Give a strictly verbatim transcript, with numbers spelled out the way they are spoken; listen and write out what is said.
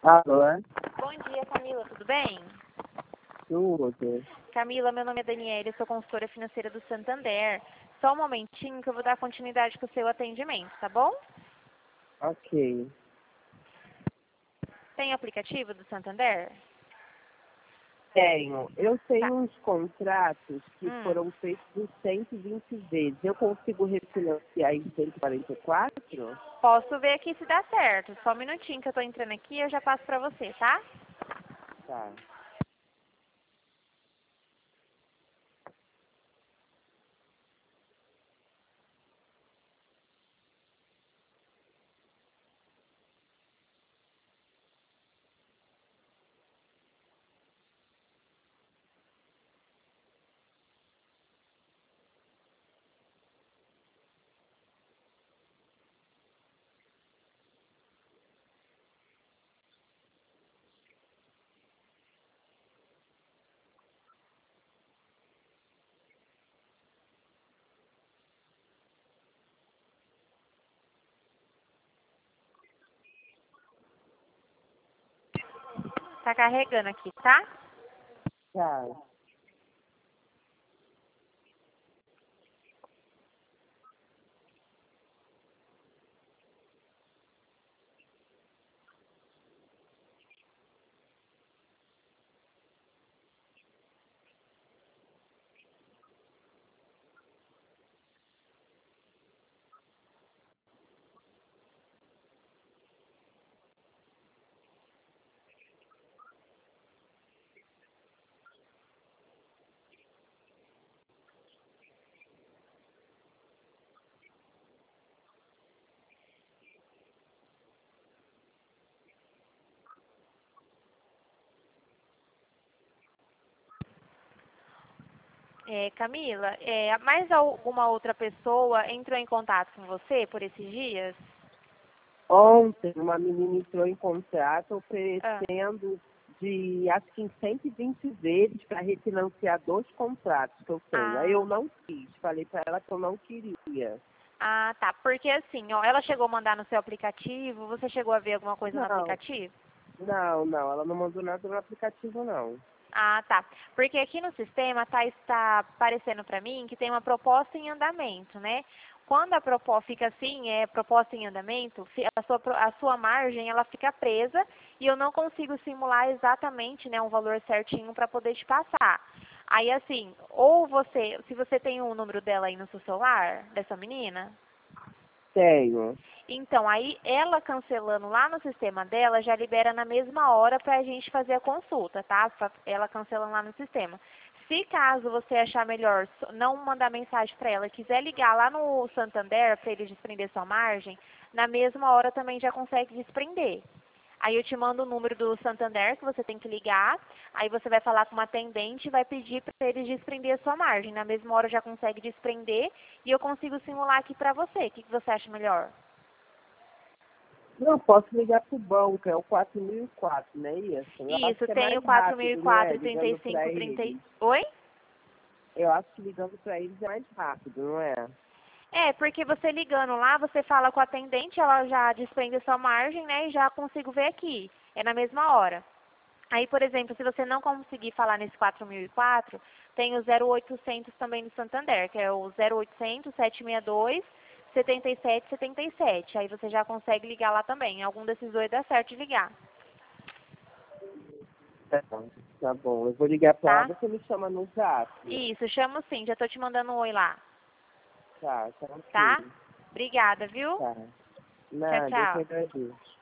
Alô, é? Bom dia, Camila, tudo bem? Tudo. Camila, meu nome é Daniela, eu sou consultora financeira do Santander. Só um momentinho que eu vou dar continuidade com o seu atendimento, tá bom? Ok. Tem aplicativo do Santander? Tenho. Eu Tá. tenho uns contratos que Hum, foram feitos em cento e vinte vezes. Eu consigo refinanciar em cento e quarenta e quatro? posso ver aqui se dá certo. Só um minutinho que eu tô entrando aqui e eu já passo pra você, tá? Tá. Tá carregando aqui, tá? Tá. É, Camila, é, mais alguma outra pessoa entrou em contato com você por esses dias? Ontem, uma menina entrou em contrato Ah, oferecendo de, acho que em cento e vinte vezes para refinanciar dois contratos que eu tenho. Aí eu ah, não quis. Falei para ela que eu não queria. ah, tá. Porque assim, ó, ela chegou a mandar no seu aplicativo, você chegou a ver alguma coisa no Não, aplicativo? não, não. Ela não mandou nada no aplicativo, não. Ah, tá. Porque aqui no sistema tá, está aparecendo para mim que tem uma proposta em andamento, né? Quando a proposta fica assim, é proposta em andamento, fi- a sua, pro- a sua margem ela fica presa e eu não consigo simular exatamente, né, um valor certinho para poder te passar. Aí assim, ou você, se você tem o número dela aí no seu celular, dessa menina, Tenho. então, aí ela cancelando lá no sistema dela já libera na mesma hora para a gente fazer a consulta, tá? Fa- Ela cancelando lá no sistema. Se caso você achar melhor so- não mandar mensagem para ela, quiser ligar lá no Santander para ele desprender sua margem, na mesma hora também já consegue desprender. Aí eu te mando o número do Santander que você tem que ligar, aí você vai falar com uma atendente e vai pedir para eles desprender a sua margem. Na mesma hora já consegue desprender e eu consigo simular aqui para você. O que, que você acha melhor? Não, posso ligar pro banco, é o quatro mil e quatro, não é isso? Eu acho Isso, que é tem mais o quatro mil e rápido, não é? quatro, trinta e Ligando para cinco, trinta. eles. Oi? Eu acho que ligando para eles é mais rápido, não é? É, porque você ligando lá, você fala com a atendente, ela já desprende a sua margem, né, e já consigo ver aqui. É na mesma hora. Aí, por exemplo, se você não conseguir falar nesse quatro mil e quatro, tem o zero oitocentos também no Santander, que é o zero oitocentos, sete seis dois, setenta e sete setenta e sete. Aí você já consegue ligar lá também. Algum desses dois dá certo de ligar, Tá bom, tá bom. Eu vou ligar para ela, tá? você me chama no zap. Isso, chamo sim, já tô te mandando um oi lá, Tá, tá tá? ok. Obrigada, viu? Tá. Tchau, Nada, eu que tchau. agradeço.